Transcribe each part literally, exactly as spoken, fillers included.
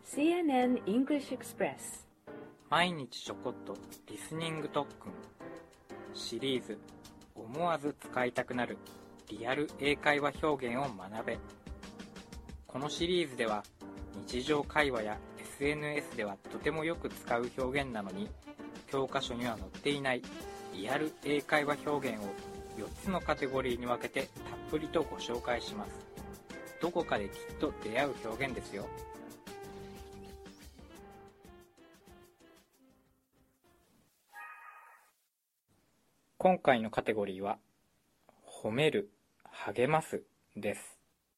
シーエヌエヌ English Express 毎日ちょこっとリスニング特訓シリーズ思わず使いたくなるリアル英会話表現を学べ。このシリーズでは日常会話や エスエヌエス ではとてもよく使う表現なのに教科書には載っていないリアル英会話表現をよっつのカテゴリーに分けてたっぷりとご紹介します。どこかできっと出会う表現ですよ。今回のカテゴリーは褒める、励ますです。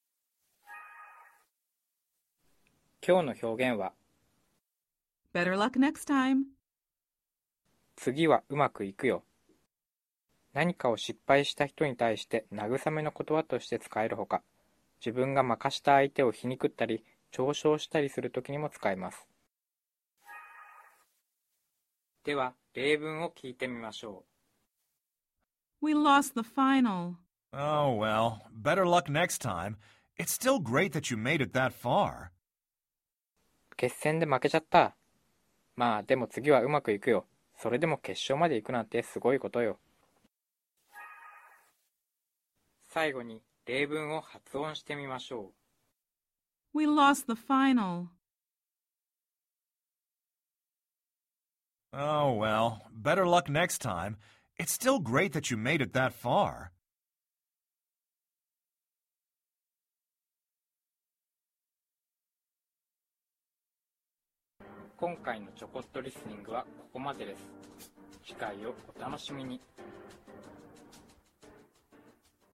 今日の表現は Better luck next time. 次はうまくいくよ。何かを失敗した人に対して慰めの言葉として使えるほか、自分が任した相手を皮肉ったり嘲笑したりするときにも使えます。では例文を聞いてみましょう。 We lost the final. Oh, well, better luck next time. It's still great that you made it that far. 決戦で負けちゃった。まあでも次はうまくいくよ。それでも決勝まで行くなんてすごいことよ。最後に例文を発音してみましょう。 We lost the final. Oh, well, better luck next time. It's still great that you made it that far. 今回のちょこっとリスニングはここまでです。次回をお楽しみに。